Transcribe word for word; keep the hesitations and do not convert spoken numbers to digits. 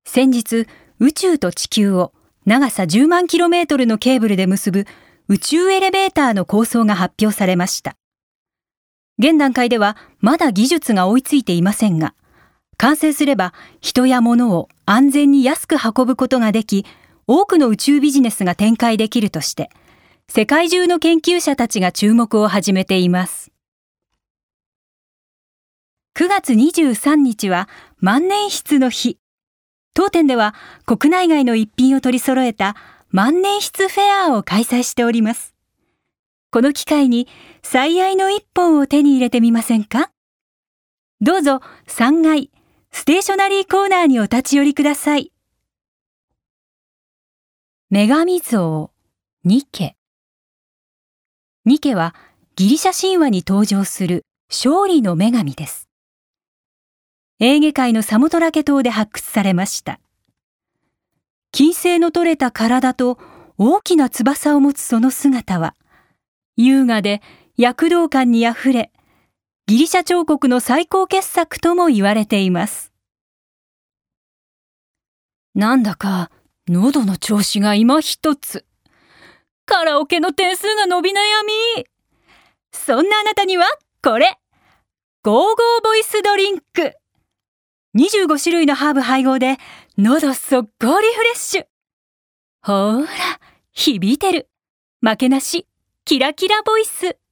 先日、宇宙と地球を長さじゅうまんキロメートルのケーブルで結ぶ宇宙エレベーターの構想が発表されました。現段階ではまだ技術が追いついていませんが、完成すれば人や物を安全に安く運ぶことができ、多くの宇宙ビジネスが展開できるとして、世界中の研究者たちが注目を始めています。くがつにじゅうさんにちは万年筆の日。当店では国内外の一品を取り揃えた万年筆フェアを開催しております。この機会に最愛の一本を手に入れてみませんか？どうぞさんがいステーショナリーコーナーにお立ち寄りください。女神像ニケ。ニケはギリシャ神話に登場する勝利の女神です。エーゲ海のサモトラケ島で発掘されました。金星の取れた体と大きな翼を持つその姿は、優雅で躍動感にあふれ、ギリシャ彫刻の最高傑作とも言われています。なんだか喉の調子が今一つ。カラオケの点数が伸び悩み。そんなあなたにはこれ、ゴーゴーボイスドリンク。にじゅうごしゅるいのハーブ配合で喉そっこりフレッシュ。ほーら、響いてる。負けなし、キラキラボイス。